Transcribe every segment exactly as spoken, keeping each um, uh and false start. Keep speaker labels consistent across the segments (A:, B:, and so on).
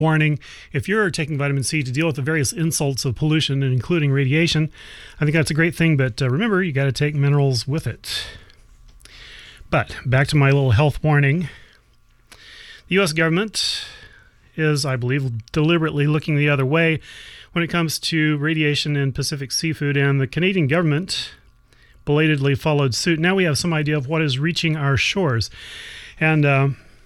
A: warning. If you're taking vitamin C to deal with the various insults of pollution and including radiation, I think that's a great thing. But uh, remember, you got to take minerals with it. But back to my little health warning. The U S government is, I believe, deliberately looking the other way when it comes to radiation in Pacific seafood, and the Canadian government belatedly followed suit. Now we have some idea of what is reaching our shores. And uh,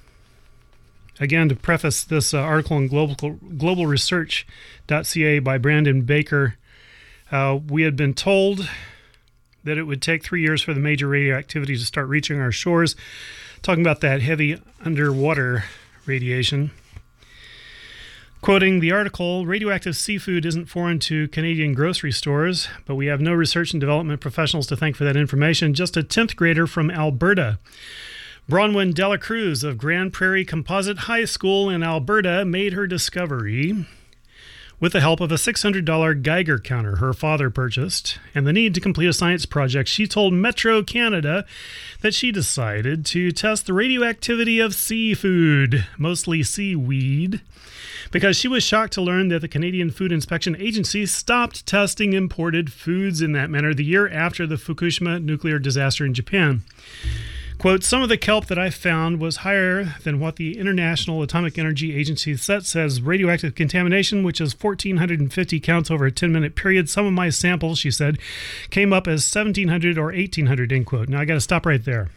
A: again, to preface this uh, article in global, global research dot c a by Brandon Baker, uh, we had been told that it would take three years for the major radioactivity to start reaching our shores, talking about that heavy underwater radiation. Quoting the article, radioactive seafood isn't foreign to Canadian grocery stores, but we have no research and development professionals to thank for that information. Just a tenth grader from Alberta, Bronwyn Dela Cruz of Grand Prairie Composite High School in Alberta, made her discovery with the help of a six hundred dollars Geiger counter her father purchased and the need to complete a science project. She told Metro Canada that she decided to test the radioactivity of seafood, mostly seaweed, because she was shocked to learn that the Canadian Food Inspection Agency stopped testing imported foods in that manner the year after the Fukushima nuclear disaster in Japan. Quote, some of the kelp that I found was higher than what the International Atomic Energy Agency sets as radioactive contamination, which is one thousand four hundred fifty counts over a ten-minute period. Some of my samples, she said, came up as seventeen hundred or eighteen hundred, end quote. Now, I got to stop right there.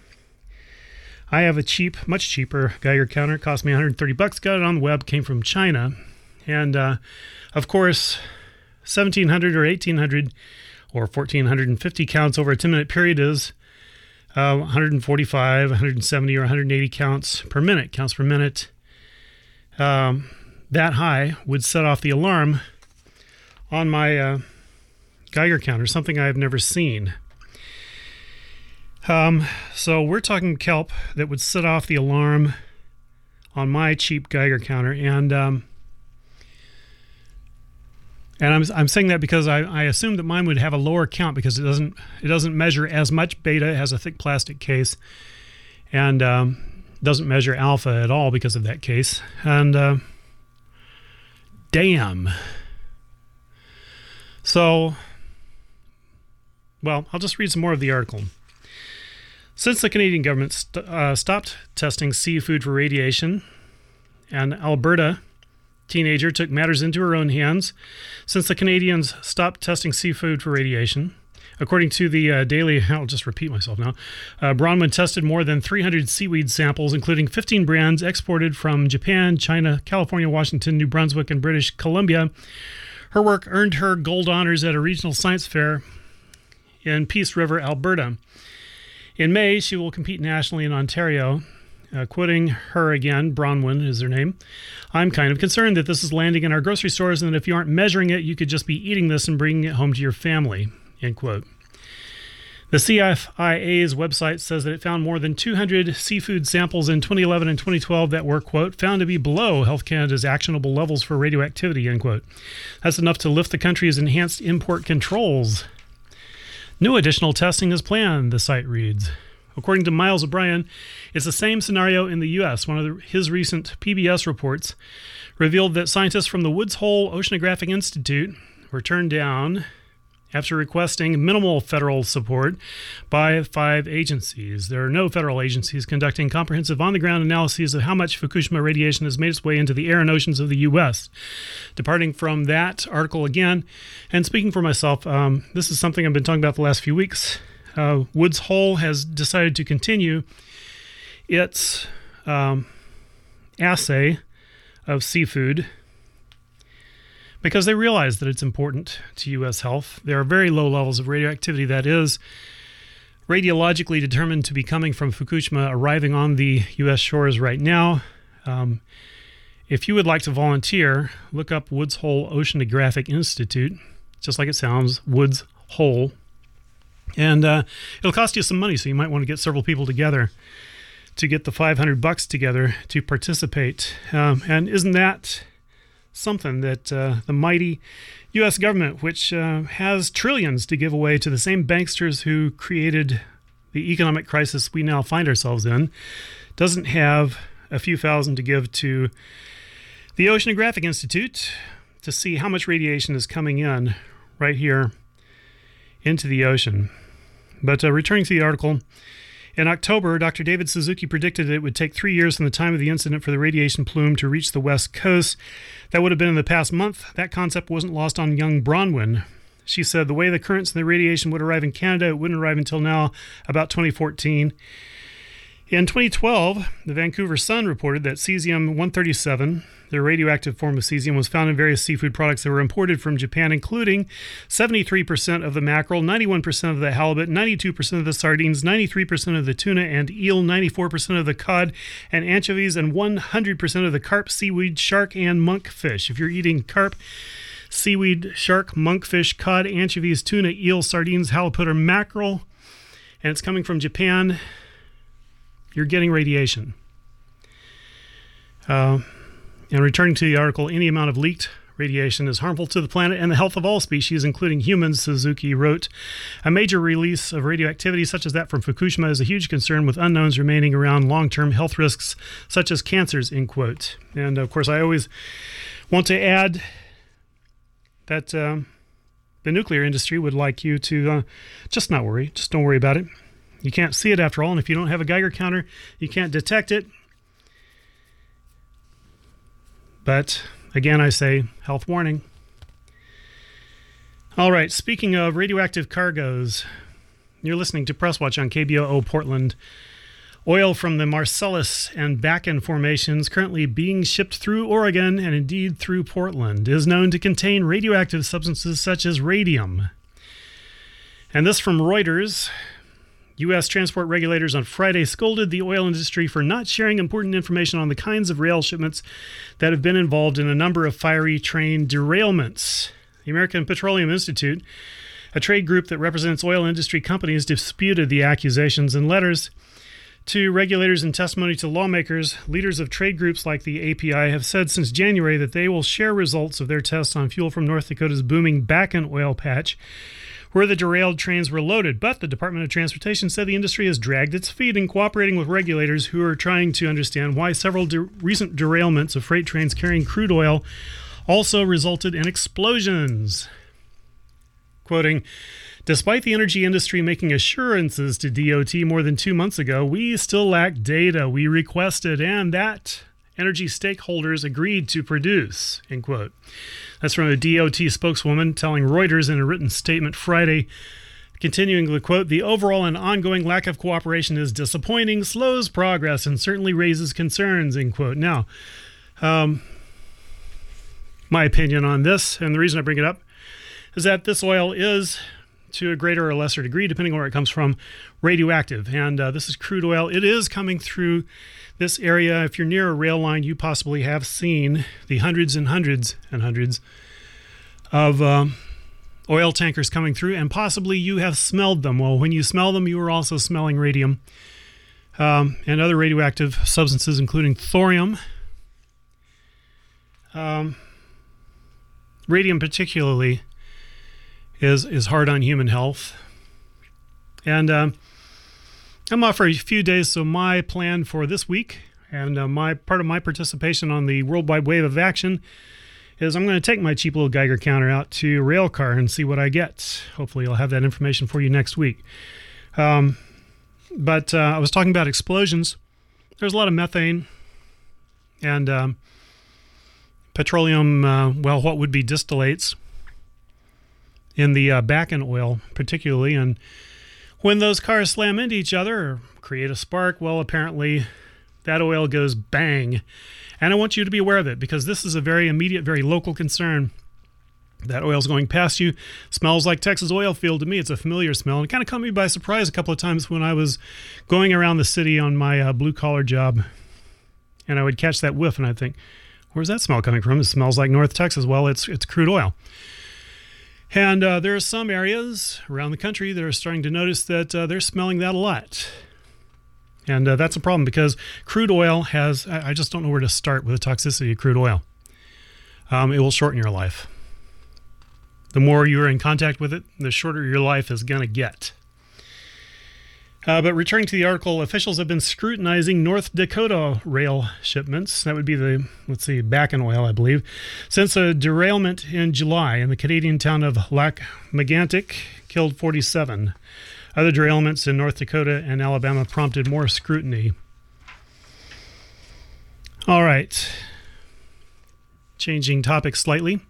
A: I have a cheap, much cheaper Geiger counter. It cost me one hundred thirty bucks. Got it on the web. Came from China. And, uh, of course, seventeen hundred or eighteen hundred or one thousand four hundred fifty counts over a ten-minute period is Uh, one hundred forty-five, one hundred seventy, or one hundred eighty counts per minute, counts per minute. Um, that high would set off the alarm on my uh, Geiger counter, something I've never seen. Um, so we're talking kelp that would set off the alarm on my cheap Geiger counter, and um, And I'm I'm saying that because I, I assumed that mine would have a lower count because it doesn't it doesn't measure as much beta. It has a thick plastic case, and um, doesn't measure alpha at all because of that case. And uh, damn. So, well, I'll just read some more of the article. Since the Canadian government st- uh, stopped testing seafood for radiation, and Alberta teenager took matters into her own hands since the Canadians stopped testing seafood for radiation. According to the uh, Daily, I'll just repeat myself now, uh, Bronwyn tested more than three hundred seaweed samples, including fifteen brands exported from Japan, China, California, Washington, New Brunswick, and British Columbia. Her work earned her gold honors at a regional science fair in Peace River, Alberta. In May, she will compete nationally in Ontario. Uh, quoting her again, Bronwyn is her name. I'm kind of concerned that this is landing in our grocery stores and that if you aren't measuring it, you could just be eating this and bringing it home to your family, end quote. The C F I A's website says that it found more than two hundred seafood samples in twenty eleven and twenty twelve that were, quote, found to be below Health Canada's actionable levels for radioactivity, end quote. That's enough to lift the country's enhanced import controls. No additional testing is planned, the site reads. According to Miles O'Brien, it's the same scenario in the U S. One of the, his recent P B S reports revealed that scientists from the Woods Hole Oceanographic Institute were turned down after requesting minimal federal support by five agencies. There are no federal agencies conducting comprehensive on-the-ground analyses of how much Fukushima radiation has made its way into the air and oceans of the U S. Departing from that article again, and speaking for myself, um, this is something I've been talking about the last few weeks. Uh, Woods Hole has decided to continue its um, assay of seafood because they realize that it's important to U S health. There are very low levels of radioactivity that is radiologically determined to be coming from Fukushima arriving on the U S shores right now. Um, if you would like to volunteer, look up Woods Hole Oceanographic Institute, just like it sounds, Woods Hole. And uh, it'll cost you some money, so you might want to get several people together to get the five hundred bucks together to participate. Um, and isn't that something that uh, the mighty U S government, which uh, has trillions to give away to the same banksters who created the economic crisis we now find ourselves in, doesn't have a few thousand to give to the Oceanographic Institute to see how much radiation is coming in right here into the ocean. But uh, returning to the article, in October, Doctor David Suzuki predicted it would take three years from the time of the incident for the radiation plume to reach the west coast. That would have been in the past month. That concept wasn't lost on young Bronwyn. She said the way the currents and the radiation would arrive in Canada, it wouldn't arrive until now, about twenty fourteen. In twenty twelve, the Vancouver Sun reported that cesium one thirty-seven, the radioactive form of cesium, was found in various seafood products that were imported from Japan, including seventy-three percent of the mackerel, ninety-one percent of the halibut, ninety-two percent of the sardines, ninety-three percent of the tuna and eel, ninety-four percent of the cod and anchovies, and one hundred percent of the carp, seaweed, shark, and monkfish. If you're eating carp, seaweed, shark, monkfish, cod, anchovies, tuna, eel, sardines, halibut, or mackerel, and it's coming from Japan, you're getting radiation. Uh, and returning to the article, any amount of leaked radiation is harmful to the planet and the health of all species, including humans, Suzuki wrote. A major release of radioactivity such as that from Fukushima is a huge concern, with unknowns remaining around long-term health risks such as cancers, end quote. And of course, I always want to add that uh, the nuclear industry would like you to uh, just not worry. Just don't worry about it. You can't see it after all, and if you don't have a Geiger counter, you can't detect it. But again, I say health warning. All right, speaking of radioactive cargoes, you're listening to Press Watch on K B O O Portland. Oil from the Marcellus and Bakken formations currently being shipped through Oregon and indeed through Portland is known to contain radioactive substances such as radium. And this from Reuters. U S transport regulators on Friday scolded the oil industry for not sharing important information on the kinds of rail shipments that have been involved in a number of fiery train derailments. The American Petroleum Institute, a trade group that represents oil industry companies, disputed the accusations in letters to regulators and testimony to lawmakers. Leaders of trade groups like the A P I have said since January that they will share results of their tests on fuel from North Dakota's booming Bakken oil patch, where the derailed trains were loaded. But the Department of Transportation said the industry has dragged its feet in cooperating with regulators who are trying to understand why several de- recent derailments of freight trains carrying crude oil also resulted in explosions. Quoting, "Despite the energy industry making assurances to D O T more than two months ago, we still lack data we requested and that energy stakeholders agreed to produce," end quote. That's from a D O T spokeswoman telling Reuters in a written statement Friday, continuing the quote, "The overall and ongoing lack of cooperation is disappointing, slows progress, and certainly raises concerns," end quote. Now, um, my opinion on this, and the reason I bring it up, is that this oil is, to a greater or lesser degree, depending on where it comes from, radioactive. And uh, this is crude oil. It is coming through this area. If you're near a rail line, you possibly have seen the hundreds and hundreds and hundreds of um, oil tankers coming through, and possibly you have smelled them. Well, when you smell them, you are also smelling radium um, and other radioactive substances, including thorium. Um, radium particularly is, is hard on human health. And um, I'm off for a few days, so my plan for this week and uh, my part of my participation on the Worldwide Wave of Action is I'm going to take my cheap little Geiger counter out to Railcar and see what I get. Hopefully I'll have that information for you next week. Um, but uh, I was talking about explosions. There's a lot of methane and um, petroleum, uh, well, what would be distillates in the uh, Bakken oil particularly, and when those cars slam into each other or create a spark, well, apparently that oil goes bang. And I want you to be aware of it because this is a very immediate, very local concern. That oil's going past you. Smells like Texas oil field to me. It's a familiar smell. And it kind of caught me by surprise a couple of times when I was going around the city on my uh, blue-collar job. And I would catch that whiff and I'd think, where's that smell coming from? It smells like North Texas. Well, it's it's crude oil. And uh, there are some areas around the country that are starting to notice that uh, they're smelling that a lot. And uh, that's a problem because crude oil has, I, I just don't know where to start with the toxicity of crude oil. Um, it will shorten your life. The more you're in contact with it, the shorter your life is going to get. Uh, but returning to the article, officials have been scrutinizing North Dakota rail shipments. That would be the, let's see, Bakken oil, I believe, since a derailment in July in the Canadian town of Lac Megantic killed forty-seven. Other derailments in North Dakota and Alabama prompted more scrutiny. All right. Changing topics slightly,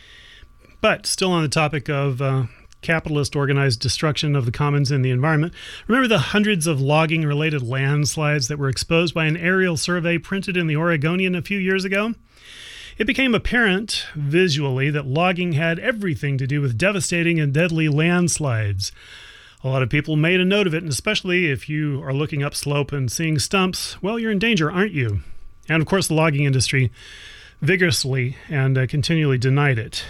A: but still on the topic of uh, capitalist organized destruction of the commons and the environment. Remember the hundreds of logging-related landslides that were exposed by an aerial survey printed in the Oregonian a few years ago? It became apparent visually that logging had everything to do with devastating and deadly landslides. A lot of people made a note of it, and especially if you are looking upslope and seeing stumps, well, you're in danger, aren't you? And of course, the logging industry vigorously and uh, continually denied it.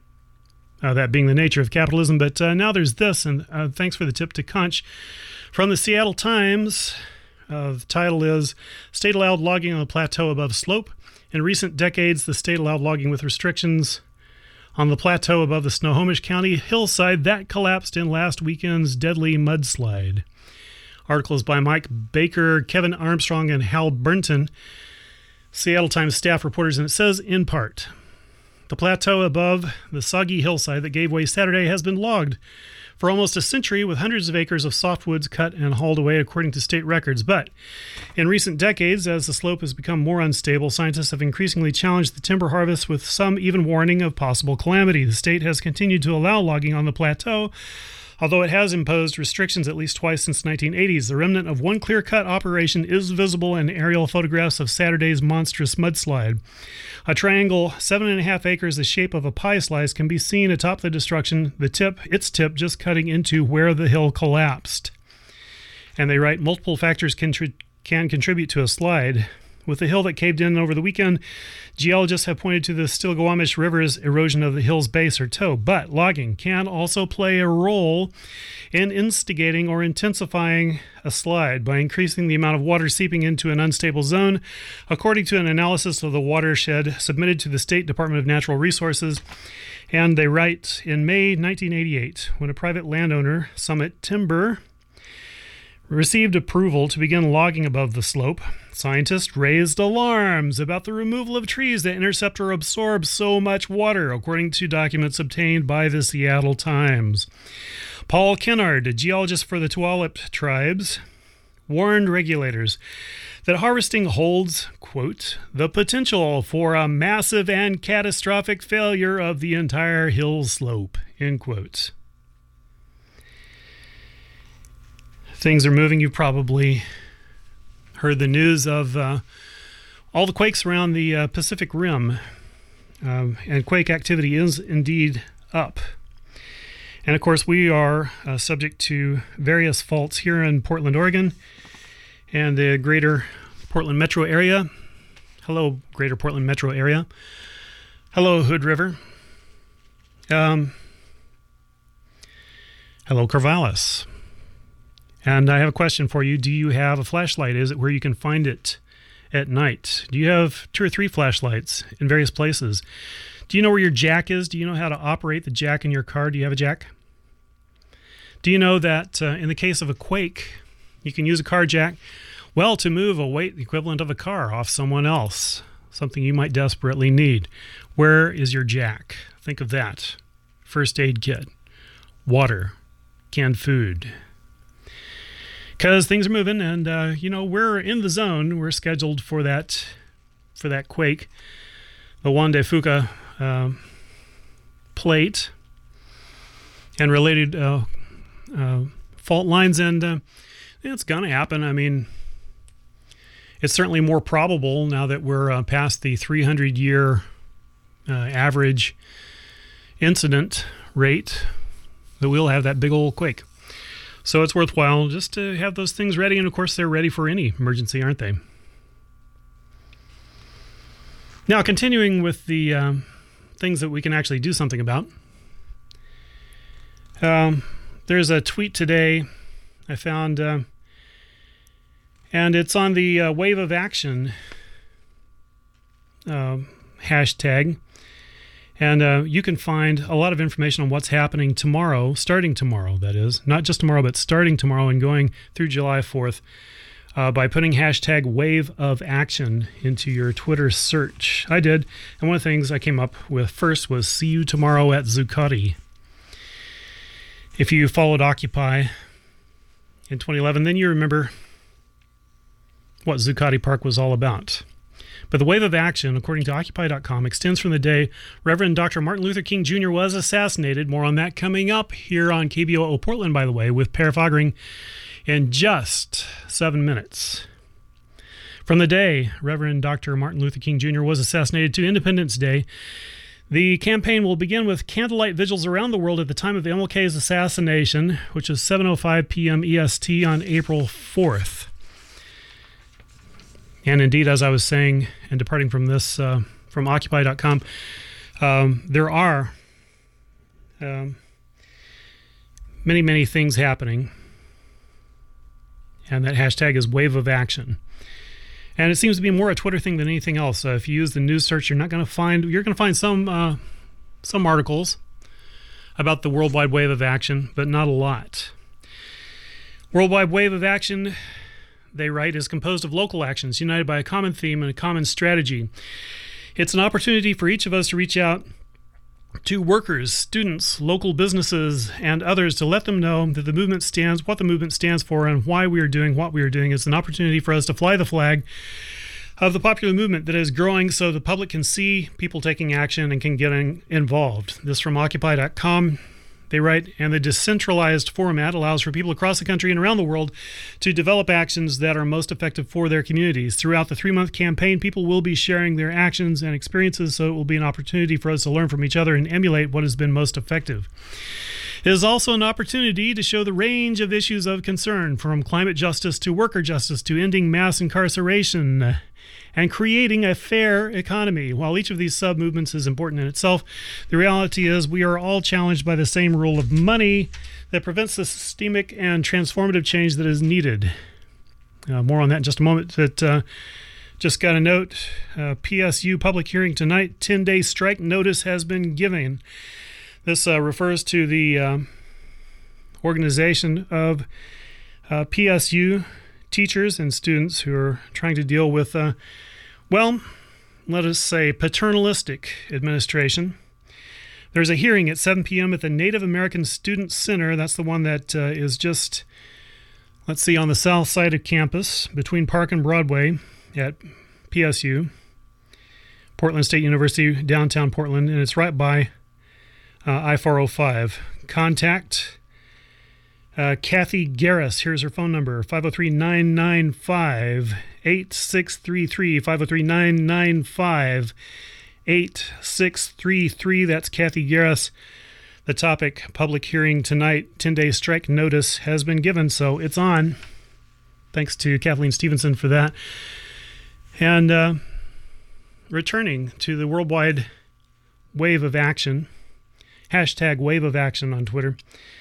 A: Uh, that being the nature of capitalism. But uh, now there's this, and uh, thanks for the tip to Conch. From the Seattle Times, uh, the title is, State Allowed Logging on the Plateau Above Slope. In recent decades, the state allowed logging with restrictions on the plateau above the Snohomish County hillside that collapsed in last weekend's deadly mudslide. Articles by Mike Baker, Kevin Armstrong, and Hal Burnton, Seattle Times staff reporters, and it says, in part, the plateau above the soggy hillside that gave way Saturday has been logged for almost a century with hundreds of acres of softwoods cut and hauled away according to state records. But in recent decades, as the slope has become more unstable, scientists have increasingly challenged the timber harvest with some even warning of possible calamity. The state has continued to allow logging on the plateau, although it has imposed restrictions at least twice since the nineteen eighties. The remnant of one clear-cut operation is visible in aerial photographs of Saturday's monstrous mudslide. A triangle, seven and a half acres the shape of a pie slice, can be seen atop the destruction, the tip, its tip just cutting into where the hill collapsed. And they write, multiple factors can, tr- can contribute to a slide. With the hill that caved in over the weekend, geologists have pointed to the Stillaguamish River's erosion of the hill's base or toe, but logging can also play a role in instigating or intensifying a slide by increasing the amount of water seeping into an unstable zone, according to an analysis of the watershed submitted to the State Department of Natural Resources. And they write, in May nineteen eighty-eight, when a private landowner, Summit Timber, received approval to begin logging above the slope, scientists raised alarms about the removal of trees that intercept or absorb so much water, according to documents obtained by the Seattle Times. Paul Kennard, a geologist for the Tulalip tribes, warned regulators that harvesting holds, quote, the potential for a massive and catastrophic failure of the entire hill slope, end quote. Things are moving. You've probably heard the news of uh, all the quakes around the uh, Pacific Rim. Um, and quake activity is indeed up. And of course, we are uh, subject to various faults here in Portland, Oregon, and the greater Portland metro area. Hello, greater Portland metro area. Hello, Hood River. Um, hello, Corvallis. And I have a question for you. Do you have a flashlight? Is it where you can find it at night? Do you have two or three flashlights in various places? Do you know where your jack is? Do you know how to operate the jack in your car? Do you have a jack? Do you know that uh, in the case of a quake, you can use a car jack, well, to move a weight equivalent of a car off someone else, something you might desperately need? Where is your jack? Think of that. First aid kit, water, canned food. Because things are moving, and uh, you know, we're in the zone. We're scheduled for that for that quake, the Juan de Fuca uh, plate and related uh, uh, fault lines, and uh, it's going to happen. I mean, it's certainly more probable now that we're uh, past the three hundred year uh, average incident rate that we'll have that big old quake. So it's worthwhile just to have those things ready, and of course they're ready for any emergency, aren't they? Now, continuing with the um, things that we can actually do something about. Um, there's a tweet today I found, uh, and it's on the uh, Wave of Action uh, hashtag. And uh, you can find a lot of information on what's happening tomorrow, starting tomorrow, that is. Not just tomorrow, but starting tomorrow and going through July fourth uh, by putting hashtag Wave of Action into your Twitter search. I did. And one of the things I came up with first was see you tomorrow at Zuccotti. If you followed Occupy in twenty eleven, then you remember what Zuccotti Park was all about. But the wave of action, according to Occupy dot com, extends from the day Reverend Doctor Martin Luther King Junior was assassinated. More on that coming up here on K B O O Portland, by the way, with Per Faggring in just seven minutes. From the day Reverend Doctor Martin Luther King Junior was assassinated to Independence Day, the campaign will begin with candlelight vigils around the world at the time of M L K's assassination, which is seven oh five p.m. E S T on April fourth. And indeed, as I was saying, and departing from this, uh, from Occupy dot com, um, there are um, many, many things happening. And that hashtag is Wave of Action. And it seems to be more a Twitter thing than anything else. Uh, if you use the news search, you're not going to find, you're going to find some, uh, some articles about the Worldwide Wave of Action, but not a lot. Worldwide Wave of Action, they write, is composed of local actions united by a common theme and a common strategy. It's an opportunity for each of us to reach out to workers, students, local businesses, and others to let them know that the movement stands, what the movement stands for, and why we are doing what we are doing. It's an opportunity for us to fly the flag of the popular movement that is growing so the public can see people taking action and can get in, involved. This from Occupy dot com. They write, and the decentralized format allows for people across the country and around the world to develop actions that are most effective for their communities. Throughout the three-month campaign, people will be sharing their actions and experiences, so it will be an opportunity for us to learn from each other and emulate what has been most effective. It is also an opportunity to show the range of issues of concern, from climate justice to worker justice to ending mass incarceration and creating a fair economy. While each of these sub-movements is important in itself, the reality is we are all challenged by the same rule of money that prevents the systemic and transformative change that is needed. Uh, more on that in just a moment. But, uh, just got a note, uh, P S U public hearing tonight, ten-day strike notice has been given. This uh, refers to the uh, organization of uh, P S U teachers and students who are trying to deal with, uh, well, let us say, paternalistic administration. There's a hearing at seven p.m. at the Native American Student Center. That's the one that uh, is just, let's see, on the south side of campus, between Park and Broadway at P S U, Portland State University, downtown Portland, and it's right by uh, I four oh five. Contact Uh, Kathy Garris. Here's her phone number, five oh three, nine nine five, eight six three three, five oh three, nine nine five, eight six three three. That's Kathy Garris. The topic, public hearing tonight, ten-day strike notice has been given, so it's on. Thanks to Kathleen Stevenson for that. And uh, returning to the worldwide wave of action, hashtag Wave of Action on Twitter.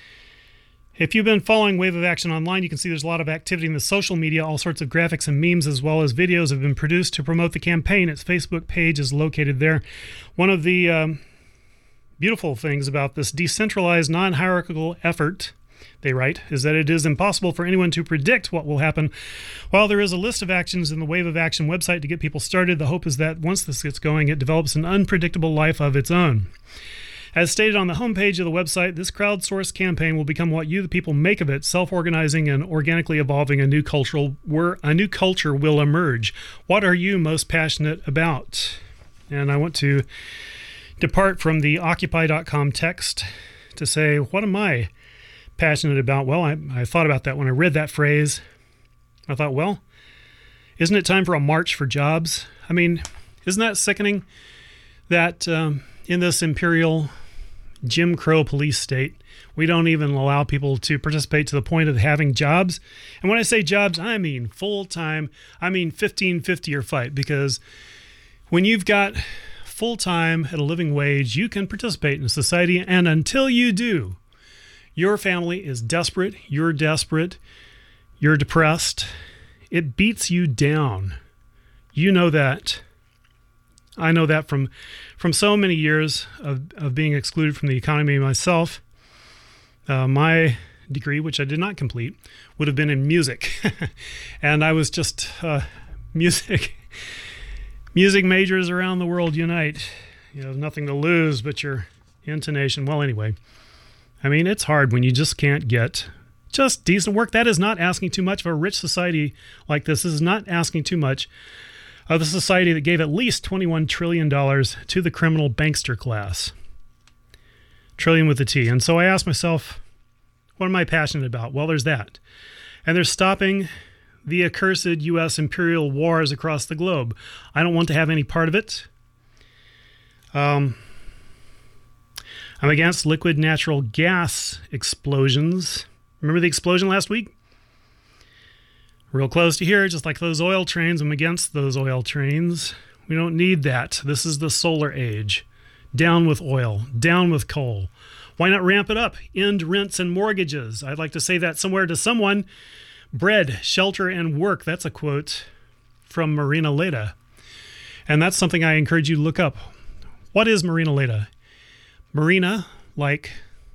A: If you've been following Wave of Action online, you can see there's a lot of activity in the social media. All sorts of graphics and memes as well as videos have been produced to promote the campaign. Its Facebook page is located there. One of the um, beautiful things about this decentralized, non-hierarchical effort, they write, is that it is impossible for anyone to predict what will happen. While there is a list of actions in the Wave of Action website to get people started, the hope is that once this gets going, it develops an unpredictable life of its own. As stated on the homepage of the website, this crowdsourced campaign will become what you, the people, make of it, self-organizing and organically evolving. A new cultural, where a new culture will emerge. What are you most passionate about? And I want to depart from the Occupy dot com text to say, what am I passionate about? Well, I, I thought about that when I read that phrase. I thought, well, isn't it time for a march for jobs? I mean, isn't that sickening that um, in this imperial Jim Crow police state, we don't even allow people to participate to the point of having jobs? And when I say jobs, I mean full-time. I mean fifteen fifty or fight, because when you've got full-time at a living wage, you can participate in society, and until you do, your family is desperate, you're desperate, you're depressed. It beats you down. You know that. I know that from from so many years of, of being excluded from the economy myself. Uh, my degree, which I did not complete, would have been in music. And I was just uh, music. Music majors around the world unite. You have nothing to lose but your intonation. Well, anyway, I mean, it's hard when you just can't get just decent work. That is not asking too much of a rich society like this. This is not asking too much of the society that gave at least twenty-one trillion dollars to the criminal bankster class. Trillion with a T. And so I asked myself, what am I passionate about? Well, there's that. And there's stopping the accursed U S imperial wars across the globe. I don't want to have any part of it. Um, I'm against liquid natural gas explosions. Remember the explosion last week? Real close to here, just like those oil trains. I'm against those oil trains. We don't need that. This is the solar age. Down with oil. Down with coal. Why not ramp it up? End rents and mortgages. I'd like to say that somewhere to someone. Bread, shelter, and work. That's a quote from Marina Leda. And that's something I encourage you to look up. What is Marina Leda? Marina, like,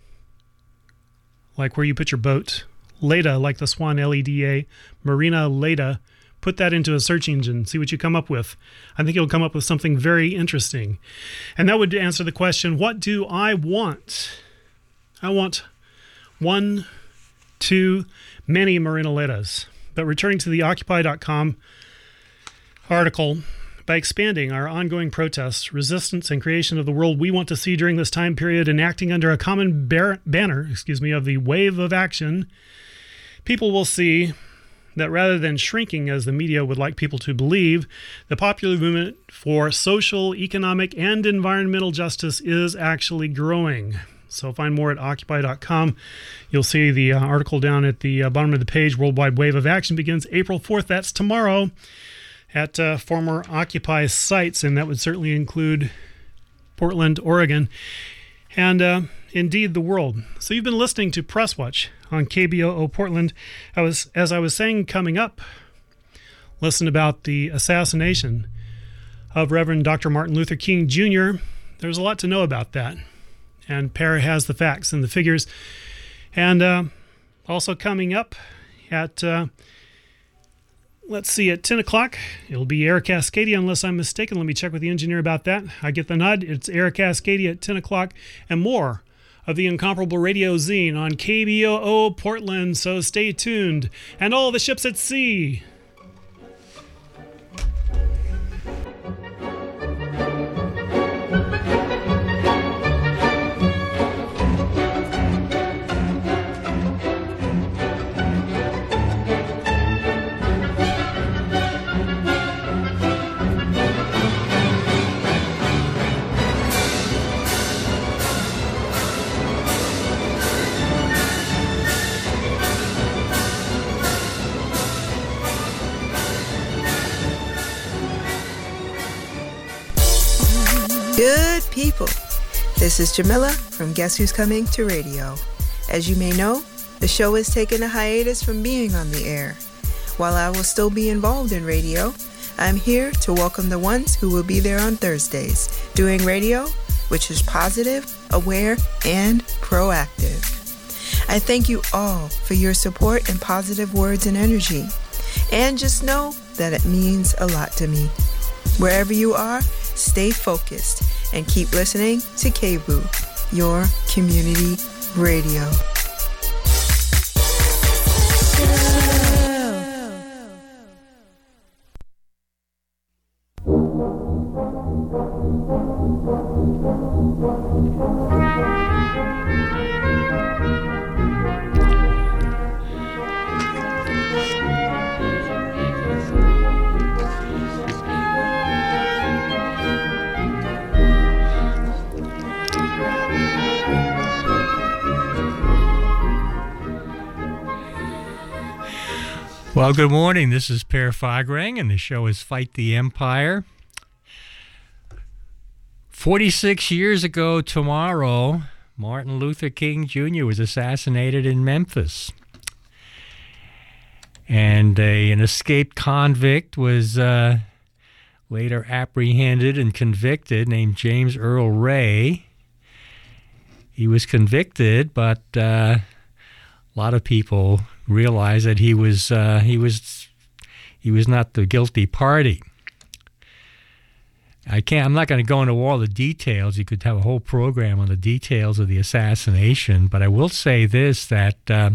A: like where you put your boat. Leda, like the swan, L E D A. Marina Leda. Put that into a search engine. See what you come up with. I think you'll come up with something very interesting. And that would answer the question, what do I want? I want one, two, many Marina Ledas. But returning to the Occupy dot com article, by expanding our ongoing protests, resistance, and creation of the world we want to see during this time period and acting under a common bar- banner, excuse me, of the wave of action, people will see that rather than shrinking as the media would like people to believe, the popular movement for social, economic, and environmental justice is actually growing. So find more at Occupy dot com. You'll see the uh, article down at the uh, bottom of the page. Worldwide Wave of Action begins April fourth. That's tomorrow at uh, former Occupy sites, and that would certainly include Portland, Oregon, and uh, indeed the world. So you've been listening to Press Watch on K B O O Portland. I was, as I was saying coming up, listen about the assassination of Reverend Doctor Martin Luther King Junior There's a lot to know about that. And Per has the facts and the figures. And uh, also coming up at, uh, let's see, at ten o'clock, it'll be Air Cascadia, unless I'm mistaken. Let me check with the engineer about that. I get the nod. It's Air Cascadia at ten o'clock. And more of the Incomparable Radio Zine on K B O O Portland. So stay tuned. And all the ships at sea.
B: Good people, this is Jamila from Guess Who's Coming to Radio. As you may know, the show has taken a hiatus from being on the air. While I will still be involved in radio, I'm here to welcome the ones who will be there on Thursdays, doing radio, which is positive, aware, and proactive. I thank you all for your support and positive words and energy. And just know that it means a lot to me. Wherever you are, stay focused and keep listening to K B O O, your community radio.
C: Well, good morning. This is Per Fagrang, and the show is Fight the Empire. forty-six years ago tomorrow, Martin Luther King Junior was assassinated in Memphis. And a, an escaped convict was uh, later apprehended and convicted, named James Earl Ray. He was convicted, but uh, a lot of people realized that he was uh, he was he was not the guilty party. I can't. I'm not going to go into all the details. You could have a whole program on the details of the assassination, but I will say this: that uh,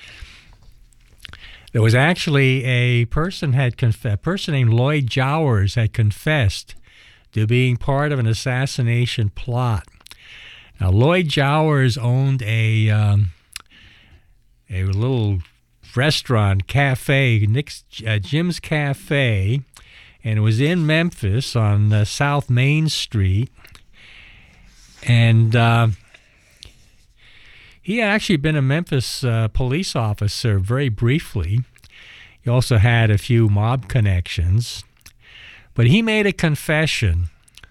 C: there was actually a person had conf- a person named Lloyd Jowers had confessed to being part of an assassination plot. Now, Lloyd Jowers owned a um, a little restaurant, cafe, Nick's, uh, Jim's Cafe, and it was in Memphis on uh, South Main Street. And uh, he had actually been a Memphis uh, police officer very briefly. He also had a few mob connections. But he made a confession.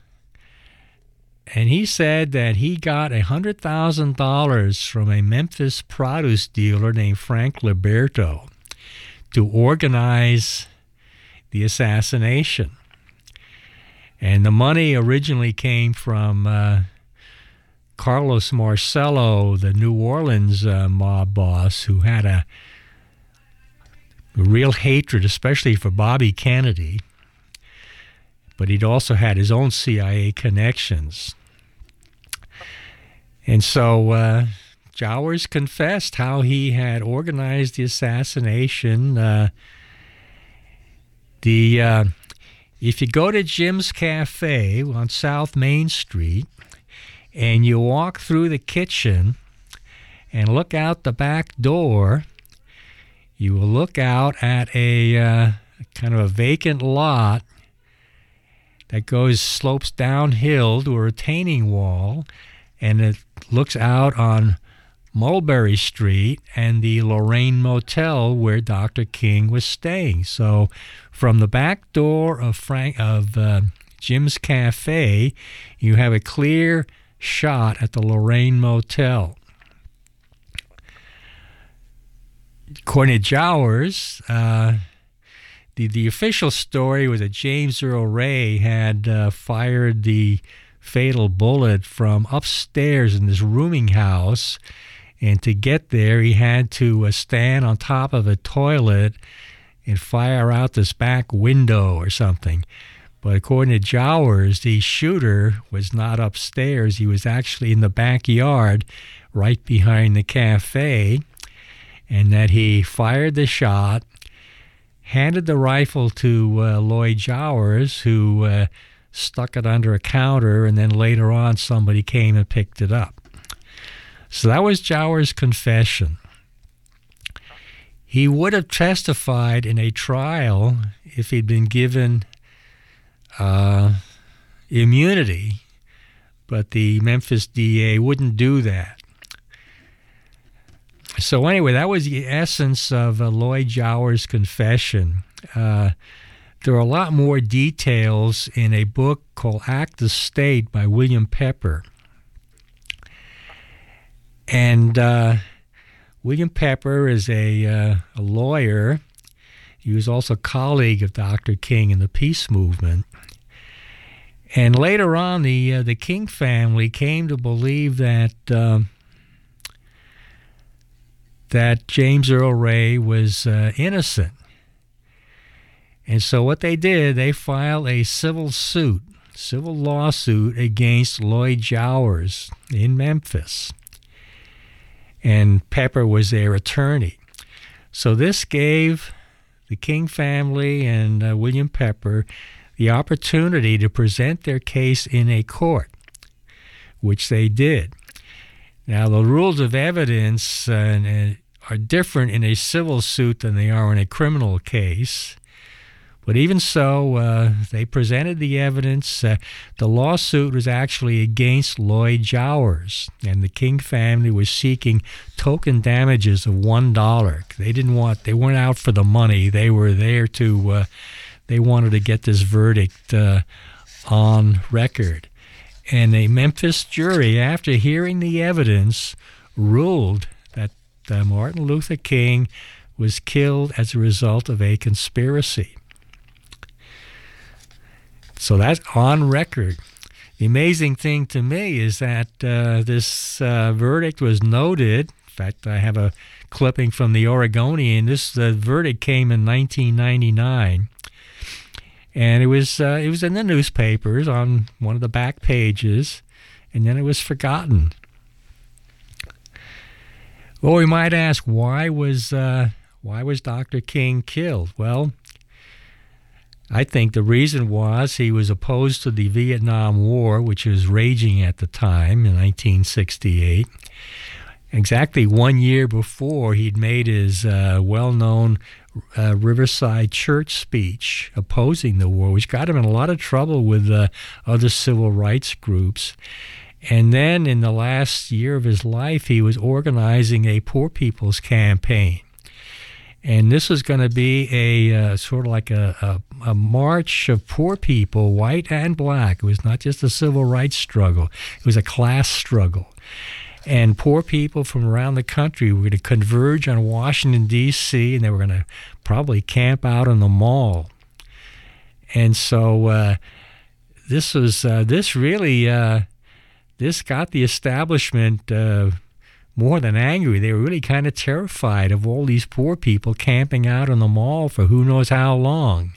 C: And he said that he got one hundred thousand dollars from a Memphis produce dealer named Frank Liberto to organize the assassination. And the money originally came from uh, Carlos Marcello, the New Orleans uh, mob boss, who had a real hatred, especially for Bobby Kennedy. But he'd also had his own C I A connections. And so uh, Jowers confessed how he had organized the assassination. Uh, the uh, if you go to Jim's Cafe on South Main Street and you walk through the kitchen and look out the back door, you will look out at a uh, kind of a vacant lot that goes slopes downhill to a retaining wall, and it looks out on Mulberry Street and the Lorraine Motel where Doctor King was staying. So from the back door of Frank of uh, Jim's Cafe, you have a clear shot at the Lorraine Motel. According to Jowers, uh, The, the official story was that James Earl Ray had uh, fired the fatal bullet from upstairs in this rooming house, and to get there he had to uh, stand on top of a toilet and fire out this back window or something. But according to Jowers, the shooter was not upstairs. He was actually in the backyard right behind the cafe, and that he fired the shot, handed the rifle to uh, Lloyd Jowers, who uh, stuck it under a counter, and then later on somebody came and picked it up. So that was Jowers' confession. He would have testified in a trial if he'd been given uh, immunity, but the Memphis D A wouldn't do that. So anyway, that was the essence of uh, Lloyd Jowers' confession. Uh, there are a lot more details in a book called Act of State by William Pepper. And uh, William Pepper is a, uh, a lawyer. He was also a colleague of Doctor King in the peace movement. And later on, the uh, the King family came to believe that uh, that James Earl Ray was uh, innocent. And so what they did, they filed a civil suit, civil lawsuit against Lloyd Jowers in Memphis. And Pepper was their attorney. So this gave the King family and uh, William Pepper the opportunity to present their case in a court, which they did. Now, the rules of evidence uh, are different in a civil suit than they are in a criminal case. But even so, uh, they presented the evidence. Uh, the lawsuit was actually against Lloyd Jowers, and the King family was seeking token damages of one dollar. They didn't want, they weren't out for the money. They were there to, uh, they wanted to get this verdict uh, on record. And a Memphis jury, after hearing the evidence, ruled that uh, Martin Luther King was killed as a result of a conspiracy. So that's on record. The amazing thing to me is that uh, this uh, verdict was noted. In fact, I have a clipping from the Oregonian. This uh, verdict came in nineteen ninety-nine, and it was uh, it was in the newspapers on one of the back pages, and then it was forgotten. Well, we might ask, why was uh, why was Doctor King killed? Well, I think the reason was he was opposed to the Vietnam War, which was raging at the time in nineteen sixty-eight. Exactly one year before, he'd made his uh, well-known uh, Riverside Church speech opposing the war, which got him in a lot of trouble with uh, other civil rights groups. And then in the last year of his life, he was organizing a poor people's campaign. And this was going to be a uh, sort of like a, a, a march of poor people, white and black. It was not just a civil rights struggle. It was a class struggle. And poor people from around the country were going to converge on Washington, D C, and they were going to probably camp out in the mall. And so uh, this was uh, this really uh, this got the establishment uh, more than angry. They were really kind of terrified of all these poor people camping out in the mall for who knows how long.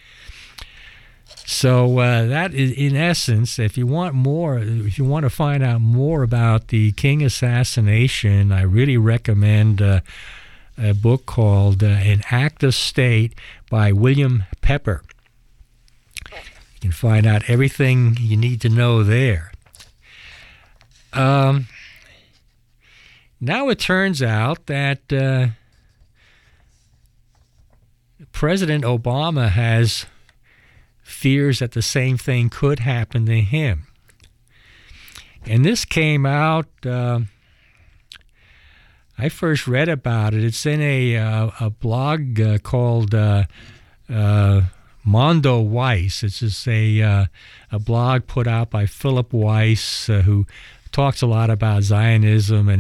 C: So uh, that is, in essence, if you want more, if you want to find out more about the King assassination, I really recommend uh, a book called uh, An Act of State by William Pepper. You can find out everything you need to know there. Um, now it turns out that uh, President Obama has fears that the same thing could happen to him. And this came out, uh, I first read about it. It's in a, uh, a blog uh, called uh, uh, Mondo Weiss. It's just a, uh, a blog put out by Philip Weiss, uh, who talks a lot about Zionism and